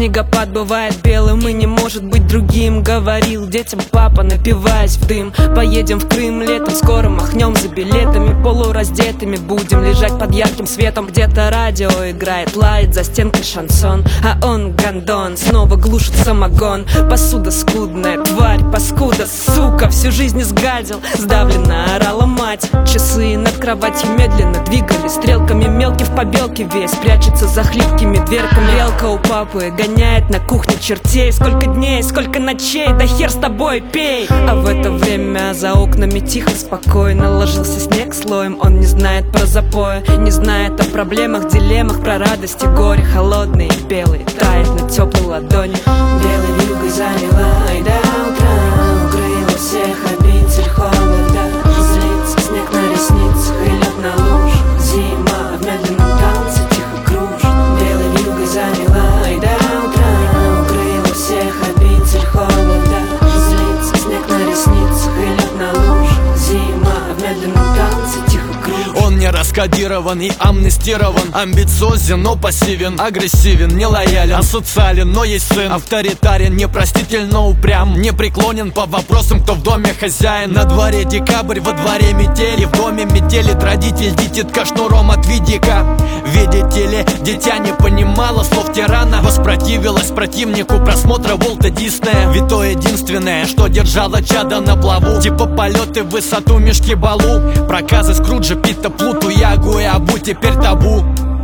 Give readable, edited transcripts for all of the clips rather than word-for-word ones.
снегопад бывает белым и не может быть другим. Говорил детям папа, напиваясь в дым. Поедем в Крым летом, скоро махнем за билетами. Полураздетыми будем лежать под ярким светом. Где-то радио играет, лает за стенкой шансон, а он гондон, снова глушит самогон. Посуда скудная, тварь, паскуда, сука, всю жизнь изгадил. Сдавленно орала мать. Часы над кроватью медленно двигались стрелками. Мелкий в побелке весь прячется за хлипкими дверками. Белка у папы гоняет на кухне чертей. Сколько дней, сколько ночей, да хер с тобой, пей. А в это время за окнами тихо, спокойно ложился снег слоем. Он не знает про запои, не знает о проблемах, дилеммах, про радости, горе. Холодный и белый тает на теплой ладони. Белой вьюгой заняла и до утра укрыла всех обитель холода. Злится снег на ресницах и лед на лужах. Зима в медленном танце тихо кружит. Белой вьюгой заняла и до утра укрыла всех обитель холода. Злится снег на ресницах и лед на лужах. Зима в медленном танце тихо кружит. Он не раскодирован и амнистирован, амбициозен, но пассивен, агрессивен, не лоялен, асоциален, но есть сын. Авторитарен, непроститель, но упрям, непреклонен по вопросам, кто в доме хозяин. На дворе декабрь, во дворе метели, в доме метелит родитель, дитятка шнуром от видика. Видите ли, дитя не понимало слов тирана, воспротивилась противнику просмотра Волта Диснея. Ведь то единственное, что держало чадо на плаву, типа полеты в высоту, мешки балу, проказы Скруджа, Питта, Плуту, Ягу и Абу теперь табу.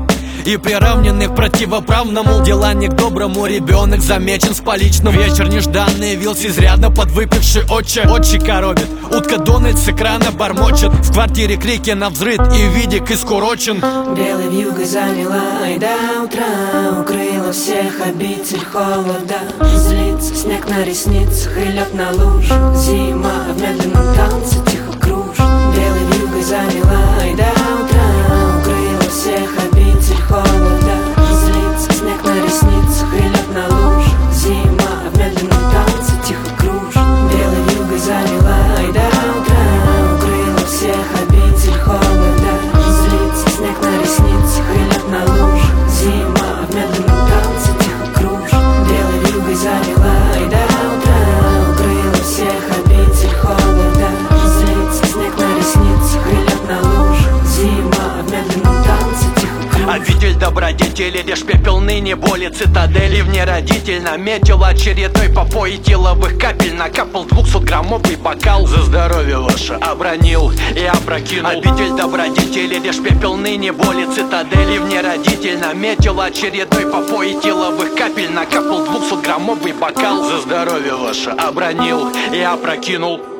И приравненный к противоправному, дела не к доброму, ребенок замечен с поличным. Вечер нежданный явился изрядно подвыпивший отче. Отче коробит, утка Дональд с экрана бормочет. В квартире крики на взрыв и видик искурочен. Белой вьюгой заняла и до утра укрыла всех обитель холода. Злится снег на ресницах и лед на лужах. Зима в медленном танце тихо кружит. Белой вьюгой заняла и до утра укрыла всех обитель холода. Злится снег на ресницах и лед на лужах. Зима в медленном танце тихо кружит. Белой вьюгой заняла и до утра укрыла всех обитель холода. Злится снег на ресницах и лед на лужах. Зима в медленном танце тихо кружит. Белой вьюгой заняла и до утра укрыла всех обитель холода. Злится снег на ресницах и лед на лужах. Зима в медленном танце тихо кружит. Обитель добродетели, лишь пепел ныне боли цитадели. В ней родитель наметил очередной попой этиловых капель. Накапал 200-граммовый бокал. За здоровье ваше обронил и опрокинул. Обитель добродетели, лишь пепел ныне боли цитадели. В ней родитель наметил очередной попой этиловых капель. Накапал 200-граммовый бокал. За здоровье ваше обронил и опрокинул.